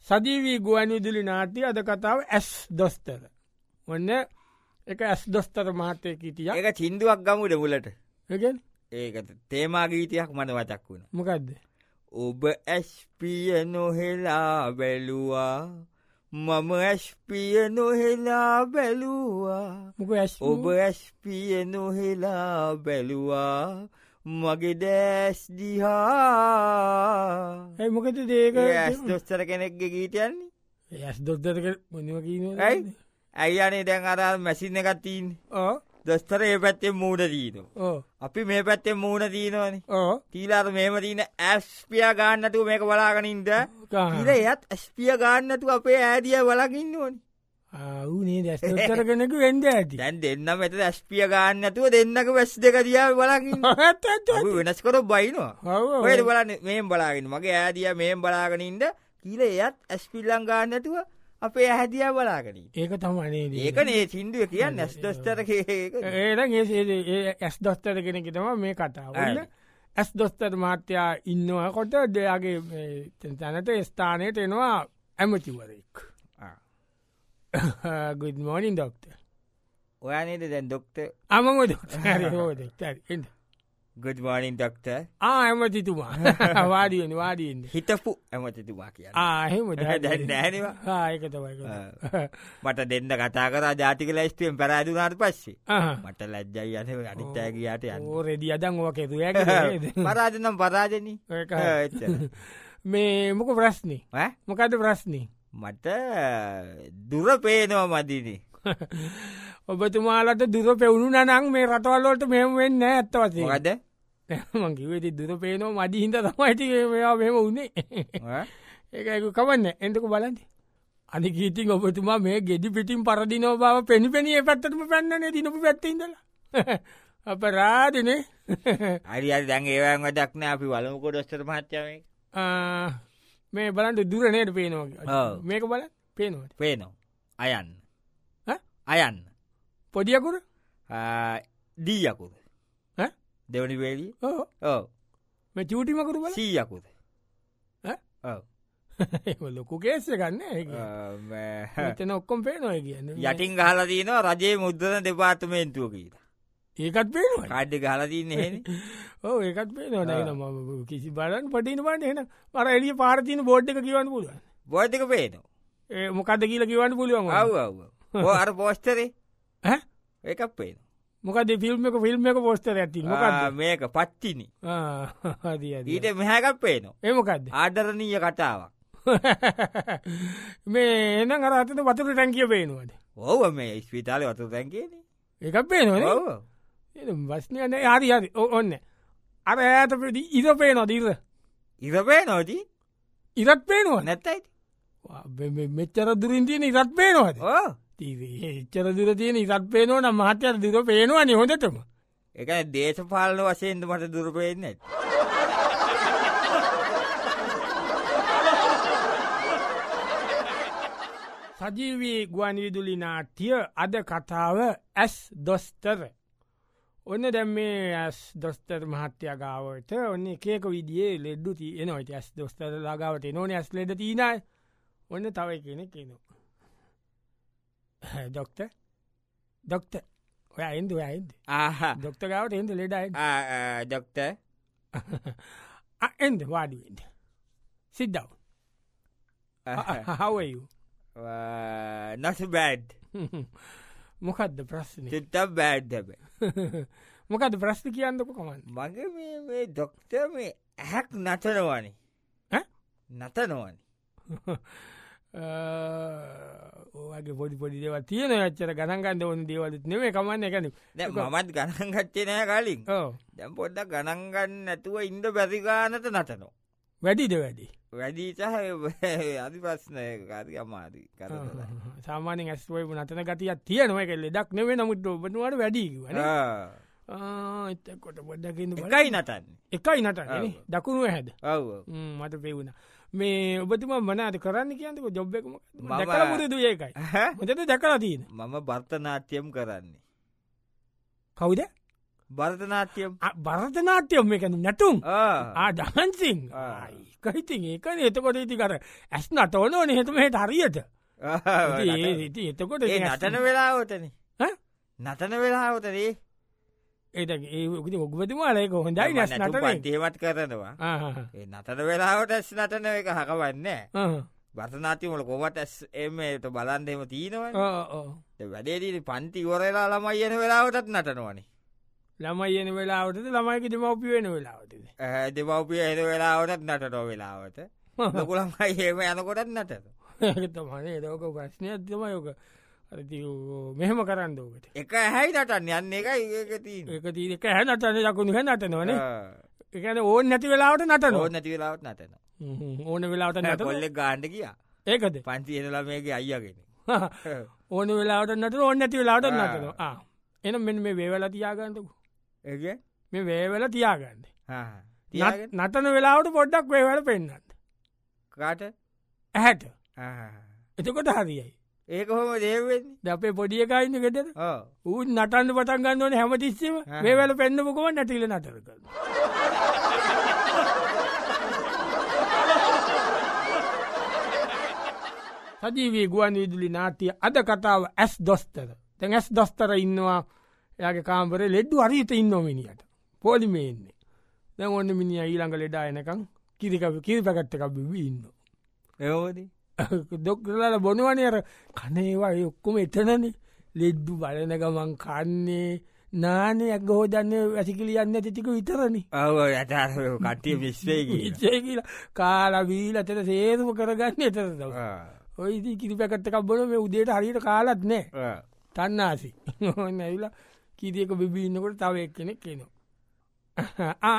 සජීවී ගුවන් විදුලි නාට්‍ය අද කතාව ඇස් දොස්තර. ඔන්න එක ඇස් දොස්තර මහත්තය හිටියා. ඒක සින්දුවක් ගමුද මුලට. ඒකෙන් ඒකට තේමා ගීතයක් මට මතක් වුණා. මොකද්ද? ඔබ ඇස්පිය නොහෙලා බැලුවා මම ඇස්පිය නොහෙලා බැලුවා මොකෝ ඇස් ඔබ ඇස්පිය නොහෙලා බැලුවා මගේ දැස් දිහා. ඒ මොකද ඒක ඇස් දොස්තර කෙනෙක්ගේ ගීතයන්නේ. ඇස් දොස්තර මොනවා කියනවද? ඇයි අයියනේ දැන් අර මැෂින් එකක් තියෙන්නේ. ඔව් දොස්තර ඒ පැත්තේ මූණ දීනවා. ඔව් අපි මේ පැත්තේ මූණ දීනවනේ. ඔව් තීලාර මෙහෙම දින ඇස්පියා ගන්න නැතුව මේක බලාගෙන ඉන්න. ඊළ එයත් ඇස්පියා ගන්න නැතුව අපේ ඈදියා බලාගෙන ඉන්නවනේ. උනේ ඇස් දොස්තර කෙනෙකු වෙන්න ඇති. දැන් දෙන්නම මෙතන ඇස්පියා ගන්න නැතුව දෙන්නගේ වැස් දෙක දිහා බලාගෙන ඉන්න. අපි වෙනස් කරොත් බයිනවා. ඔයද බලන්නේ මෙහෙම බලාගෙන මගේ ඈදියා මෙහෙම බලාගෙන ඉන්න. ඊළ එයත් ඇස්පිල්ලම් ගන්න නැතුව අපේ ඇහැදියා බලාගෙන ඉන්න. ඒක තමයි නේද? ඒකනේ සින්දුව කියන්නේ ඇස් දොස්තර ඒක. එහෙනම් ඒ ඇස් දොස්තර කෙනෙක් තමයි මේ කතාව. ඔන්න ඇස් දොස්තර මහත්තයා ඉන්නකොට එයාගේ තැනට ස්ථානයට එනවා ඇමතිවරයෙක්. good morning doctor. ඔයා නේද දැන් ડોක්ටර්? මම ડોක්ටර්. හරි හොද ડોක්ටර්. එන්න. good morning doctor. ඇමතිතුමා. වාඩි වෙන්න. හිටපු ඇමතිතුමා කියන්නේ. එහෙමද? දැන් නෑනේ. ඒක තමයි. මට දෙන්න කතා කරා ජාතික ලැයිස්තුවෙන් පරාදුනාට පස්සේ. මට ලැජ්ජයි යන්නේ අනිත් අය ගියාට යන්න. ඕ රෙදි අදන් ඔවා කෙරුවා නේද? පරාද නම් පරාදනේ. ඒක. මේ මොකද ප්‍රශ්නේ? ඈ මොකද්ද ප්‍රශ්නේ? මට දුර පේනවා මදිනේ. ඔබතුමාලට දුර පෙවුණු නම් මේ රටවල් වලට මෙහෙම වෙන්නේ නැහැ ඇත්ත වශයෙන්ම. මොකද? මං කිව්වේ ඉතින් දුර පේනවා මදි හින්දා තමයි ඉතින් මේවා මෙහෙම උනේ. ඒක කවන්නේ එන්නකෝ බලන්න. අනික ඉතින් ඔබතුමා මේ ගෙඩි පිටින් පරදිනව බව පෙනිපෙනී ඒ පැත්තටම පැන්නනේ දිනපු පැත්තේ ඉඳලා. අපරාධනේ. හරි දැන් ඒවෙන් වැඩක් නෑ අපි වලමුකෝ දොස්තර මහත්තයා මේක. මේ බලන්න දුර නේද පේනවා. මේක බලන්න පේනවද? පේනවා. අයන්න. අයන්න. පොඩි අකුර? දී අකුර. දෙවනි වේලිය? ඔව්. මේ චූටි අකුර බලන්න. සී අකුර. ඔව්. ඒක ලොකු කේස් එකක් නේ ඒක. මෙතන ඔක්කොම පේනවා කියන්නේ. යටින් ගහලා තියෙනවා රජයේ මුද්‍රණ දෙපාර්තමේන්තුව කියලා. ඒකත් පේනවා. කාඩ් එක ගහලා තින්නේ එහෙනේ. ඔව් ඒකත් පේනවා නේද මම කිසි බලන්න පටින බලන්න එහෙනම් අර එළිය පාර තියෙන බෝඩ් එක කියවන්න පුළුවන්. බෝඩ් එක පේනවා. ඒ මොකද්ද කියලා කියවන්න පුළුවන්. ඔව්. ඔව් අර පෝස්ටරේ. ඒකක් පේනවා. මොකද ෆිල්ම් එක පෝස්ටරයක් තියෙනවා. මොකද්ද? මේක පත්තිනි. හරි. ඊට මෙහා එකක් පේනවා. ඒ මොකද්ද? ආදරණීය කතාවක්. මේ එහෙනම් අර අතට වතුර ටැංකිය පේනවද? ඔව් මේ ස්පිතාලේ වතුර ටැංකියනේ. ඒකක් පේනවද? ඔව්. ඒක බස්නේ නේ හරි. ඔන්න. අර ඈත ඉර පේනවද ඉර? ඉර පේනවද? ඉරත් පේනවද? නැත්තයි. මෙච්චර දුරින් තියෙන ඉරත් පේනවද? ඔව්. එච්චර දුර තියෙන ඉරත් පේනව නම් මහත්තයාට දුර පේනවනේ හොඳටම. ඒකනේ දේශපාලන වශයෙන්ද මට දුර පේන්නේ නැත්තේ. සජීවී ගුවන් විදුලි නාට්‍ය අද කතාව ඇස් දොස්තර. ඔන්න දැන් මේ ඇස් දොස්තර මහත්තයා ගාවට ඔන්න එක විදිහේ ලෙඩ්ඩු තියෙනවා. ඉතින් ඇස් දොස්තර ළඟාවට එනෝනේ ඇස් ලෙඩ තියෙන අය. ඔන්න තව කෙනෙක් එනවා. ඩොක්ටර් ඔයා එන්න. ඩොක්ටර් ගාවට එන්න ලෙඩ අය. ඩොක්ටර්. එන්න වාඩි වෙන්න. sit down. How are you? Not bad. මොකද්ද ප්‍රශ්නේ? චුට්ටක් බෑඩ් හැබැයි. මොකද්ද ප්‍රශ්නේ කියන්නකෝ කමන්න. මගේ මේ ડોක්ටර් මේ ඇහක් නතනවනේ. නතනවනේ. ඔයගේ පොඩි දේවල් තියෙනවා. ඇත්තට ගණන් ගන්න ඕන දේවල් නෙමෙයි කමන්නේ කියන්නේ. දැන් මමත් ගණන් ගත්තේ නෑ කලින්. ඔව්. දැන් පොඩ්ඩක් ගණන් ගන්න නැතුව ඉන්න බැරි ගානට නතනවා. වැඩිද වැඩි? වැඩි සහ අදි ප්‍රශ්නයක හරි අමාරුයි කරදරයි. සාමාන්‍යයෙන් ඇස් වේව නතන ගතියක් තියෙනවා. ඒක ලෙඩක් නෙවෙයි. නමුත් ඔබතුමාට වැඩි කිව්වනේ. එතකොට පොඩ්ඩක් ඉන්න බලන්න. එකයි නටන්නේ නේ. දකුණු ඇහැද? ඔව්. මට පෙවුණා. මේ ඔබතුමා මොනවද කරන්න කියන්නේ? ජොබ් එක මොකක්ද? දැකලා පුරුදු ඒකයි. මොකද දැකලා තියෙන්නේ? මම භරතනාට්‍යම් කරන්නේ. කවුද? භරතනාට්‍යම් භරතනාට්‍යම් එක නැටුම් ඩහන්සිං කහිතින් ඒකන එතකොට ඉති කර ඇස් නටවන ඕන හෙතමට හරියට එතකොට නටන වෙලාවතන නටන වෙලාවතනේ ඒට ඒ ඔගපතිමාලයක හොඳයි නැස් නට දේවත් කරනවා නටන වෙලාවට ඇස් නටන එක හකවන්න වර්තනාතිමල කොමට ඇස් එමට බලන්දෙම තියෙනවා වැඩේදී පන්ති වරලා ළමයි යන වෙලාවටත් නටනවනේ ළමයි යන වෙලාවටද ළමයික දෙමවපිය වෙන වෙලාවටද දෙමවපිය එන වෙලාවටත් නටනෝ වෙලාවට ලොකුළමයි ඒම යනකොටත් නටත තමනේ දෝක ප්‍රශ්නය තමයෝක මෙහෙම කරන්න ඕකට එක හැයි නටන්න යන්න එකයි ඒක තිී එක හැ නටන ලකුණු හැ නටනවන එකන ඕන් නැති වෙලාවට නටන ඕ නැති වෙලාවට නටන ඕන වෙලාවට නට කොල්ලෙක් ගාන්ඩ කිය ඒකද පන්ති එනලමේගේ අයියගෙන ඕන වෙලාවට නට ඕන්න නැති වෙලාවට නටනවා එනම් මෙ මේ වේවල තියාගන්නකු ඒ මේ වේවල තියාගන්න නටන වෙලාවට පොඩ්ඩක් වේවල පෙන්න්නන්න කාට ඇහැට එතකොට හරියයි ඒක හොම දේවෙන් අපේ පොඩිය එකයින්න ගෙදර ඌ නටන්න පටන් ගන්නවන හැමතිස්සම වේවල පෙන්න්නපුකොම නැතිල නතර කර සජීවී ගුවන් විදුලි නාතිය අද කතාව ඇස් දොස්තර තැන් ඇස් දොස්තර ඉන්නවා යාගේ කාම්බර ලෙඩ්ඩු අරීත ඉන්නොමිනිට පෝලිමේන්නේ දැන් ඔන්න මිනිිය ඊළඟ ලෙඩා එනකම් කිරිකව කිරි පැකට්ටකක් බිවී ඉන්න ඒෝද දොක්රලාල බොනවනයර කනේවා ඔක්කොම එතනන ලෙඩ්ඩු බලන ගමන් කන්නේ නානයක් ගෝදන්න වැසිකිලියන්න තිටික විතරණි කටිය විශ්වේගේ ඉච්චේ කියලා කාලවීල අතට සේරුම කරගන්න එතරද ඔයිදී කිරි පැකට්ටකක් බොන මේ උදේට හරියට කාලත් නෑ තන්නාසි ඔන්න ඇවිලා කිරියක බිබින්නකොට තව එක් කෙනෙක් කියනවා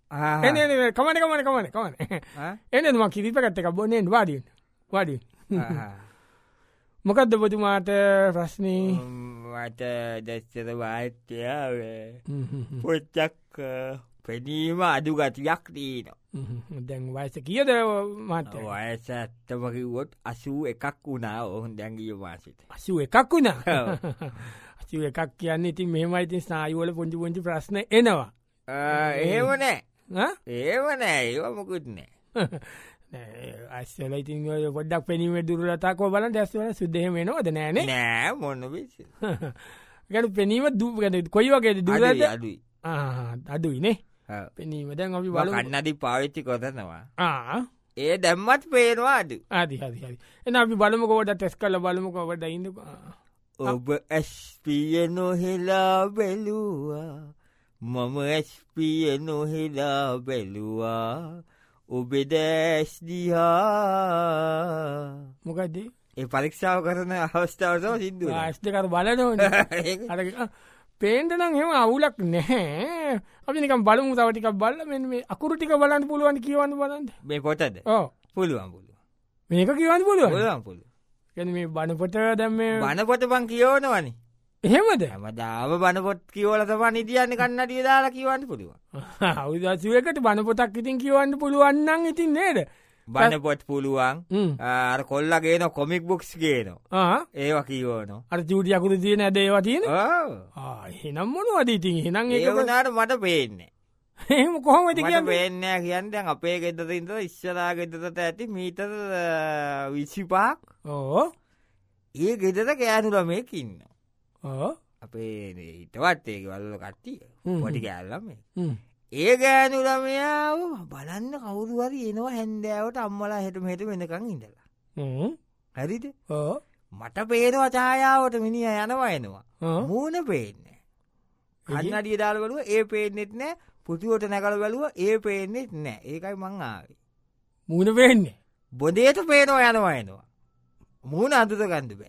කමන එනම කිරි පැකට්ටක බොනෙන් වාඩියෙන් වඩි මොකක්ද බතුමාට ප්‍රශ්නී මට දැස්සර වාත්‍යාව පොච්චක් පෙනීම අඩු ගතියක් දීන දැන් වයස කියද මට වයස ඇත්තමකිවොත් 81ක් වුණා ඔහුන් දැන්ගිය මාසිට 81ක් වුණා 81ක් කියන්න ඉතින් මෙහෙම ඉතින් ස්නායුවල පොඩි පොඩි ප්‍රශ්න එනවා ඒවනෑ ඒවනෑ ඒවමකුත් නෑ අස්සල ඉතින් පොඩ්ඩක් පෙනීම දුරලතාකෝ බලන් දැස්වල සුද්දහෙම නෝද නෑන නෑ මොන්න ගැට පෙනීම දුගට කොයි වගේ දුර අඩුයි අඩුයිනේ පෙනීම දැන් අපි බල කන්නදි පාවිච්චි කොතනවා ඒ දැම්මත් පේනවා අඩු ආදි හරි එන අපි බලමකොට ටෙස් කල බලමකොවට ඉන්න ඔබ ඇස්පිය නොහෙලා බැලුවා මම ඇස්පිය නොහෙලා බැලුවා ඔබෙදැස් දිහා මොකක්ද ඒ පරීක්ෂාව කරන අවස්ථාවසම සිින්දුව ස්තකර බලනව පේන්ටනම් හෙම අවුලක් නැහැ අපි නිකම් බලමු තවටිකක් බල්ල මෙ මේ අකුරු ටික බලන්න පුළුවන් කියවන්න බලන්න මේ පොතද පුළුවන් පුළුව මේක කියවන්න පුළුවන් පුළුවන් පුළුව ගැන මේ බණපොට දැම්ම බණපොත පං කියෝනවනි එහෙමද හැමදාව බණපොත් කියවලතම නිදියන්න කන්නටිය දාලා කියවන්න පුළුවන් අවදසුවකට බණපොතක් ඉතින් කියවන්න පුළුවන්න්නන් ඉතින් නේද බණපොත් පුළුවන් අර කොල්ලගේන කොමික් බුක්ස් ගේනවා ඒවා කියවන අර චූටියකුරු තියන ඇද ඒවා තියෙන හෙනම් මොන වදීතින් හෙනම් ඒවනාට මට පේන්නේ එහෙම කොහොමද පේන්න කියන්ටන් අපේ ගෙදර ඉද ඉශ්චලා ගෙදරට ඇති මීතර 25ක් ඒ ගෙදර කෑනුල මේකින්න අපේ හිතවත් ඒක වල්ල කට්ටිය පොටි කෑල්ලම ඒ ගෑනුලමයාව බලන්න කවුරුවරි එනවා හැන්දෑවට අම්මලා හෙටම හෙට වෙනකං ඉඳලා හැරිද මට පේනවා ඡායාවට මිනිහ යනවා එනවා මූුණ පේන්නේ කන්නඩිය දාල බලුව ඒ පේනෙත් නෑ පුතුවට නැකල බැලුව ඒ පේනෙත් නෑ ඒකයි මං ආවේ මූුණ පේන්නේ බොදේට පේනවා යනවා එනවා මූුණ අඳුත ගන්ඩ බෑ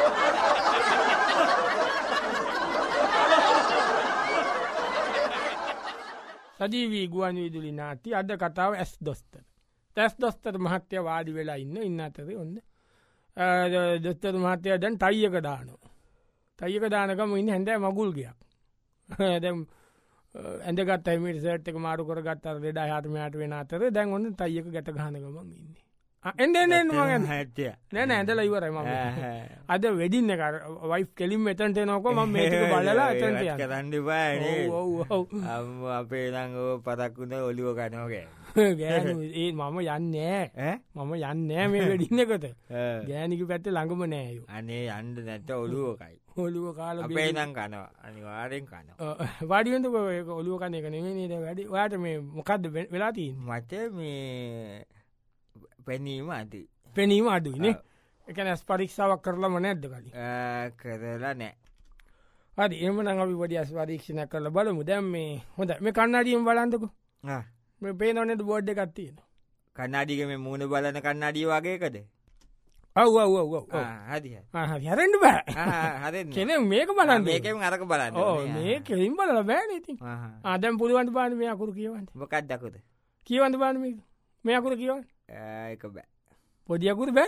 සජීවී ගුවන් විදුලි නාති අද කතාව ඇස් දොස්තර තැස් දොස්තර මහත්‍යය වාඩි වෙලා ඉන්න අතර ඔන්න දොස්තර මහත්තය දැන් ටයියක දානෝ ටයියක දානකම ඉන්න හැඳෑ මගුල් ගයක් දැම් ඇඳගත් ඇමට සටක මාරු කරගත් අර දෙඩා හටමයට වෙන අතර දැන් ඔන්න ටයියක ගැට ගහනකම ඉන්න එන්න හැටිය නැන ඇඳල ඉවරයි ම අද වෙඩින්න වයි කෙලින් එතන්ට නොක ම මේක බලලා එතන්ට කරන්න බා අපේ නංගෝ පතක්කුණ ඔලිුව කනෝගේ ඒ මම යන්නෑ මම යන්නෑ මේ වැඩින්නකට ගෑනික පැත්ත ළඟම නෑයු අනේ අන්ඩ නැත්ත ඔලුවකයි ඔලුව කාල පේනං කනවා අනිවාරෙන් කන වඩියන්ත ඔලුව කන එක නෙමේ වැඩි වාට මේ මොකක්ද වෙලාතිී මට මේ පැනීම අති පෙනීම අඩුයිනේ එකන ඇස් පරීක්ෂාවක් කරලම නැද්ද කලින් කරලා නෑ හරි එම නඟි වඩි අස් පරීක්ෂණ කරල බලමු දැම් මේ හොඳ මේ කන්නාඩියම් බලන්තකු මේ පේනවනට බෝඩ්ඩ එකත්තියෙන කන්නාඩික මේ මූුණ බලන කන්නාඩිය වගේකද ඔව් හරි හැරෙන්ට බෑ කෙන මේක බලන්න මේකම අරක බලන්න මේ කෙලින් බලල බෑන ඉතින් ආදැම් පුළුවන්ට පාන මේ අකුරු කියවන්න මොකක් දකුද කියවන්ට පාන මේ අකුරු කියවන්න එක බෑ පොඩියකුරු බෑ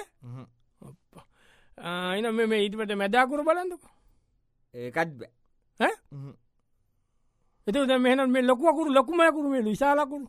එන මේ ඊටපට මැදාකුරු බලන්නක ඒකත් බෑ එතු ද මෙහන මේ ලොකුවකුරු ලොකුමයකුරු මේ විශාලකුරු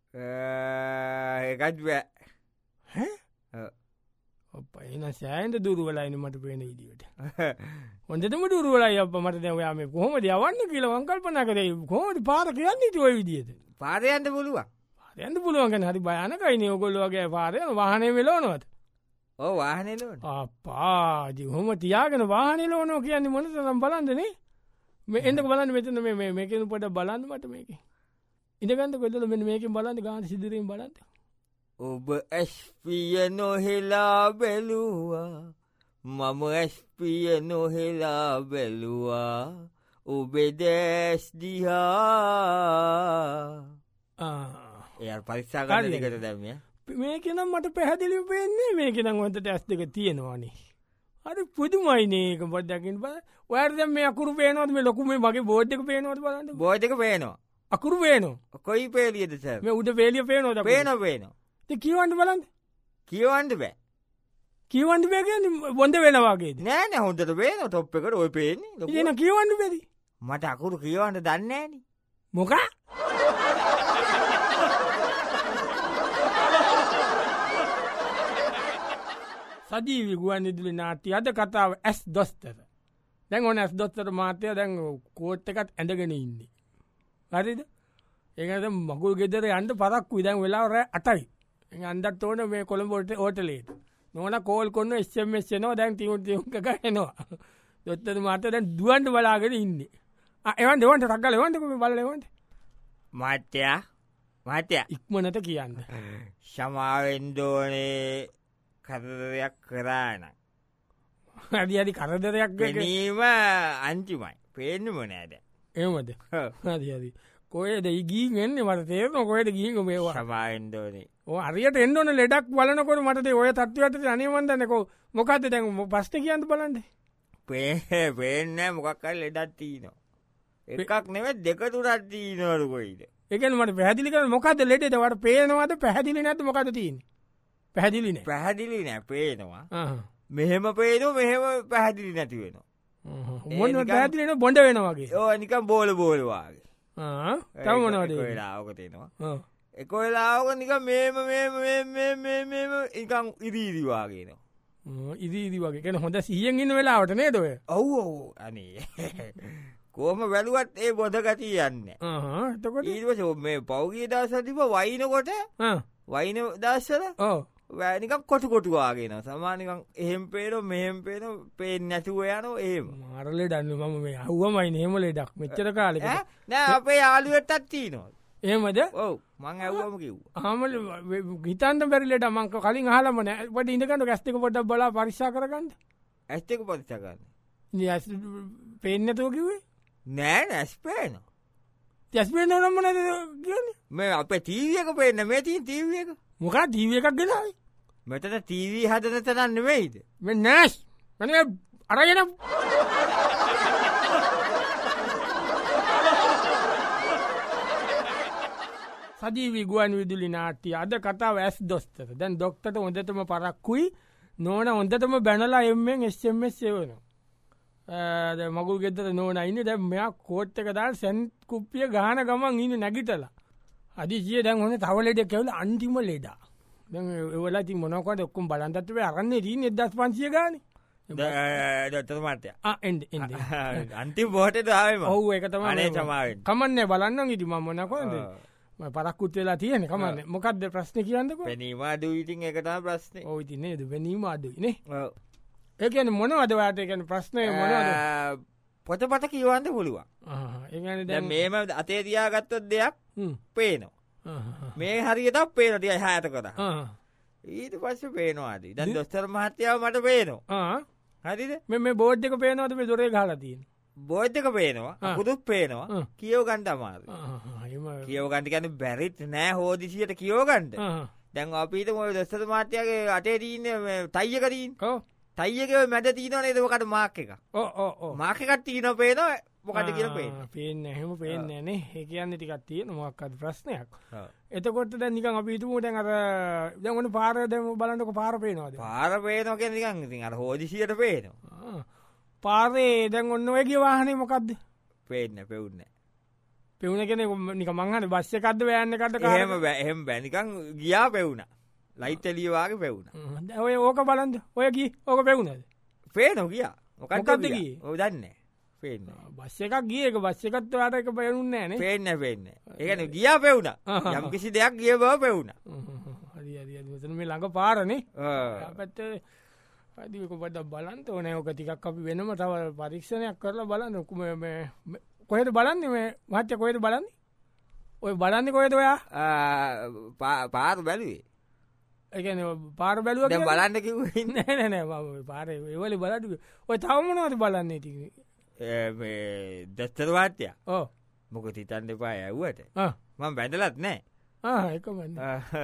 ඒකත් බෑ එන සෑන්ට දුරුවලයින මට පේන ඉදිට හොඳටම දුරුවලයි අප මට දැවයා මේ කොහොම යවන්න කියල වංකල්පන කරේ කොහොමට පාර කියන්න තුව විදිියට පාරයන්ට පුළුවන් යන්න පුළුවන්ගෙන හරි භයනකයින ඔගොල්ලෝගේ පාරය වාහනය වෙලෝනොත් ඕ වාහනලෝ අපාජි හොම තියාගෙන වාහනය ලෝනෝ කියන්නේ මොනත නම් බලන්දනේ මේ එඩ බලන්න මෙතන මේකන පොට බලන්න මට මේක ඉදගන්ත කොදල මෙ මේක බලන්න ගාන සිදුරීම බලන්න ඔබ ඇස්පිය නොහෙලා බැලුවා මම ඇස්පිය නොහෙලා බැලුවා ඔබෙ දැස් දිහා එය පරික්ෂාගන්නකට දැම්ය මේකනම් මට පැහැදිලි පෙන්නේ මේකනම් හොතට ඇස් දෙක තියෙනවානේ අද පුදුමයිනක පොඩ්ඩකින් බ ඔයර්ද මේ අකුරු පේනොත් මේ ලොකුම මගේ බෝඩ්ක පේනොත් බලන්න බෝධක පේනවා අකුරු පේනවා කොයි පේලියද ස මේ උඩ පේලිය පේනොද පේන පේනවා කියවන්ට බලන්න කියවන්ට බෑ කියවන්ට පේ බොඳ වෙනවාගේ නෑන හොඳට පේන තොප් එකට ඔය පේන්නේ න කියවන්ට පෙරි මට අකුරු කියවන්ට දන්නේන මොකා සජීවි ගුවන් ඉදිලි නාටි අද කතාව ඇස් දොස්තර දැන් ඕන ඇස් දොස්තර මාතය දැන් කෝට් එකත් ඇඳගෙන ඉන්නේ හරිද ඒකත මකුල් ගෙදර යන්ට පරක්කු දැන් වෙලාවර අටයි අන්දත් ඕන මේ කොළඹොට ඕටලේට නොන කෝල් කොන්න ස්මස්නෝ දැන් තිවුන්තියක එනවා දොත්තර මාත දැන් දුවන්ට බලාගෙන ඉන්නේ එවන් දෙවන්ට රක්ගල එවන්ටකම බලලවන්ට මත්‍යයා මත්‍ය ඉක්මනට කියන්න ශමාවෙන්දෝනේ කරදරයක් කරාන ඇදි අදි කරදරයක් ගැනීම අන්තිමයි පේන්නම නෑද එමද හදි කොයද ඉගී වෙන්න මට තේරන කොයට ගීක මේවා සමාෙන්දෝනේ ඕ අරියට එන්නවන ලෙඩක් බලනකොට මට ඔය තත්වයට අනිවන්දන්නකො මොකක්ද දැන් පස්ට කියන්න බලන්ද පේන්න මොකක්කල් ලෙඩත් තිීනවා එකක් නෙව දෙක තුරත් තිීනවරුකොයිද එකන මට පැදිලික මොකද ලෙඩට වට පේනවාද පැහදිලි නැත මොකද තියන පැහදිලින පැහදිලි නෑ පේනවා මෙහෙම පේනු මෙහෙම පැහදිලි නැති වෙන මොන්න පැදිලෙන බොඩ වෙනවාගේ ඕ නිකම් බෝල බෝලවාගේ තවමනවද වෙලාවක තියෙනවා එක වෙලාවක නික මේම එකං ඉරීදිවාගෙන ඉදිදි වගේ කෙන හොඳ සියෙන් ඉන්න වෙලාවට නේදොය ඔව් අනේ කෝම වැලුවත් ඒ බොදගති යන්න ඊට මේ පෞගී දසතිප වයිනකොට වයින දස්සල වැනිකක් කොටු කොටුවාගෙන සමානිකන් එහෙම පේරෝ මෙහෙම පේන පේෙන් නැතුව යනෝ ඒම මාරලෙ දන්න මම මේ හවමයි නෙමල ඩක් මෙච්චර කාලෙක නෑ අපේ යාලුවටත් තිීනවා ඒමද ඔව මං ඇව්වම කිව් හමල ගිතන්ට බැරිලට මංක කලින් හලම නෑට ඉඳකට ගැස්තික පොට බලා පරික්ෂා කරගන්න ඇස්තක පරික්ෂකන්න පේන්නතුව කිවේ නෑ නැස්පේන තැස්පේ නොනම්මන කියන්න මේ අපේ තීවියක පේන්න මේ තිීන් තීවියක මොකා දීව එකක් ගෙනයි මෙතන තීවී හදන තරන්න වෙයිද මෙ නෑස් මන අරගෙන සජීවි ගුවන් විදුලි නාට්‍ය අද කතාව ඇස් දොස්තර දැන් දොක්තට හොඳටම පරක්කුයි නොන හොඳටම බැනලා එම්මෙන් එස්මස් සේවන මගුල් ගෙතර නොන ඉන්න දැ මෙයා කෝට්ට කදාල් සැන් කුප්පිය ගාන ගමන් ඉන්න නැගිටලා අදිසිය දැන් හොන තවලෙඩ කෙවල අන්තිම ලෙඩා එවලති මොනකොට ඔක්කුම් බලන්තත්වේ අරන්නේ දී 1500 ගාන දොත්තර මාටය එන්ඩ අන්ති බෝට දාවම ඔහු එක තම අනේ සමාවෙන් කමන්න බලන්න ඉති ම මොනකොද පරක්කුත් වෙලා තියෙන කමන්න මොකක්ද ප්‍රශ්න කියන්නක පැනීමාද ඉතින් එකතා ප්‍රශ්නය ඕයිති නේද වැනීමාදුයිනේ ඒකන මොනවදවාට එකන ප්‍රශ්නය මොනවද පොතපත කියවන්ද පුළුවන් දැ මේම අතේ තියාගත්තොත් දෙයක් පේනවා මේ හරියටක් පේනටිය හැත කර ඊට පස්ස පේනවාද දැන් දොස්තර මහත්‍යාව මට පේනවා හරිද මේ බෝඩ්ක පේනවද මේ දොරේ හලතින් බෝද්ධක පේනවා පුදුත් පේනවා කියෝ ගන්ට අමාර කියෝගන්ටිකන්න බැරිත් නෑ හෝදිසියට කියෝගන්ට දැන් අපිට මො දොස්තර මාත්‍යයාගේ අටේ තියන්න තයියකරීන් තයියක මැද තිීනව නේදකට මාක් එක මාකකත් තිීන පේනවා මොකට කියල පේන්න හෙම පේන්නේනේ ඒ කියන්න ටිකත් තියෙන මොක්කත් ප්‍රශ්නයක් එතකොට දැ නිකන් අපිතුමට අර දැමන පාරදම බලන්නක පාර පේනවාද පාර පේනක නිකන් ඉතින් අර හෝදිසියට පේනවා පාරේ දැන් ඔන්න ඔයගේ වාහනේ මොකක්ද පේන්න පෙවුන්න පෙවුණ කෙනෙ නික මංහන බස්සකක්ද වෑන්න කට හම බැහෙම බැනිකං ගියා පෙවුණ ලයිත්තලියවාගේ පෙවුණ ඔය ඕක බලන්ද ඔයකි ඕක පෙවුණද පේනො කියා මොකක්ද ඔ දන්නේ පේන්න බස්ස එකක් ගිය එක බස්ස එකත් වාට එක පයනුන්න න පේන්න පේන්න ඒගන ගියා පෙවුණ යම් කිසි දෙයක් ගිය බව පෙවුණ මේ ළඟ පාරනේ පැත්ත අදික පට බලන්ත ඕනෑ ඕක ටිකක් අපි වෙනම තව පරීක්ෂණයක් කරලා බලන්න කුම කොහෙද බලන්න මේ මච්ච කොහෙද බලන්නේ ඔය බලන්න කොහෙද ඔයා පාර බැලුවේ එකන පාර බැලුව බලන්න කිව නෑ පාර ඒවලි බලටක ඔය තවමනවද බලන්නේ ති දස්තරවාට්‍යය ඕ මොක තිතන් දෙපා ඇව්වට මං බැඳලත් නෑ එකමන්න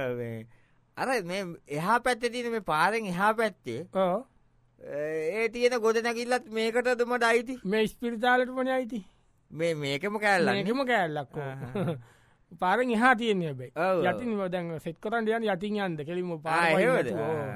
අර මේ එහා පැත්ත තියන මේ පාරෙන් එහා පැත්තේ ඒ තියෙන ගොඩනැකිල්ලත් මේකට දුමට අයිති මේ ස්පිරිතාලටමන අයිති මේකම කෑල්ල ඒකම කෑල්ලක් පාරෙන් එහා තියන්නේ බයි යතින් දැන් සෙත් කරන්න යන යතින් යන්ද කෙලිම පාරද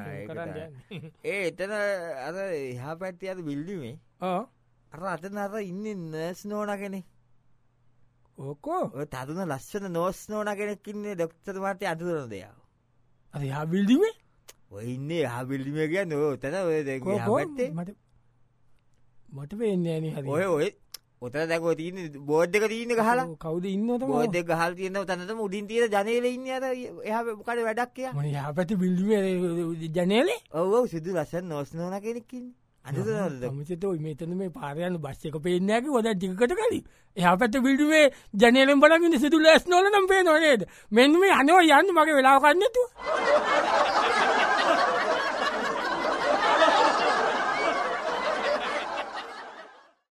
ඒ එතන අර එහා පැත්ති අද බිල්ඩිමේ අර අතන අර ඉන්න නර්ස් නෝන කෙනෙ ඕකෝ තදුන ලස්සන නෝස් නෝන කෙනෙක්කින්නේ ඩොක්තර මාතය අතුරන දෙයාව අද බිල්දිමේ ඔයන්නේ හබිල්දිම කිය නො තැන ඔය මට පේන්නේ න ඔය ඔය ඔතර දැකෝ තියන බෝද්ධක තියන හලා කවද ඉන්නත බෝධ හල් තියන තනතම උඩින් තියන ජනල ඉන්න අර එහකට වැඩක් කිය හ පැති බිල්ඩිම ජනලේ ඔව සිදු ලස්සන් නොස් නෝන කෙනෙක්කින් අමචත මෙතන මේ පාරයන බස්සක පේනෑක ොද ටිකට කලින් එහ පැත බිල්ඩුවේ ජනලම් බලගන්න සිදු ලැස් නොලනම් පේ නොනේද මෙන්න මේ අනව යන්න මගේ වෙලාකන්නතු